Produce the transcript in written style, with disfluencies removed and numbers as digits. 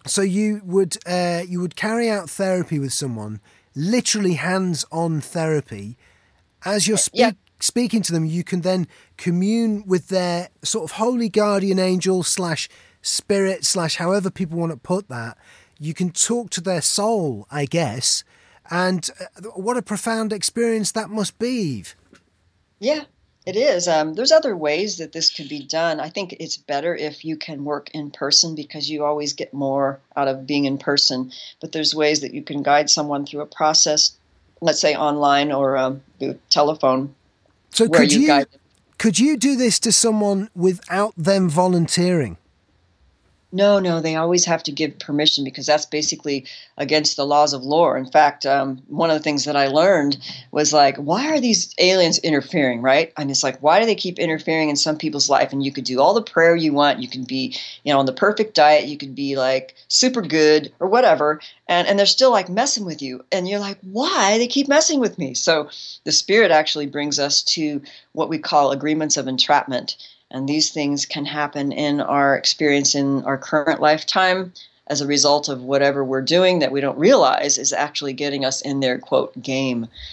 So you would carry out therapy with someone, literally hands-on therapy. As you're Yeah. speaking to them, you can then commune with their sort of holy guardian angel slash spirit slash however people want to put that. You can talk to their soul, I guess. And what a profound experience that must be, Eve. Yeah, it is. There's other ways that this could be done. I think it's better if you can work in person because you always get more out of being in person. But there's ways that you can guide someone through a process, let's say online or through telephone, So where you guide them. could you do this to someone without them volunteering? No, no, they always have to give permission because that's basically against the laws of lore. In fact, one of the things that I learned was like, why are these aliens interfering, right? And it's like, why do they keep interfering in some people's life? And you could do all the prayer you want. You can be, on the perfect diet. You could be like super good or whatever. And they're still like messing with you. And you're like, why? They keep messing with me. So the spirit actually brings us to what we call agreements of entrapment. And these things can happen in our experience in our current lifetime as a result of whatever we're doing that we don't realize is actually getting us in their, quote, game.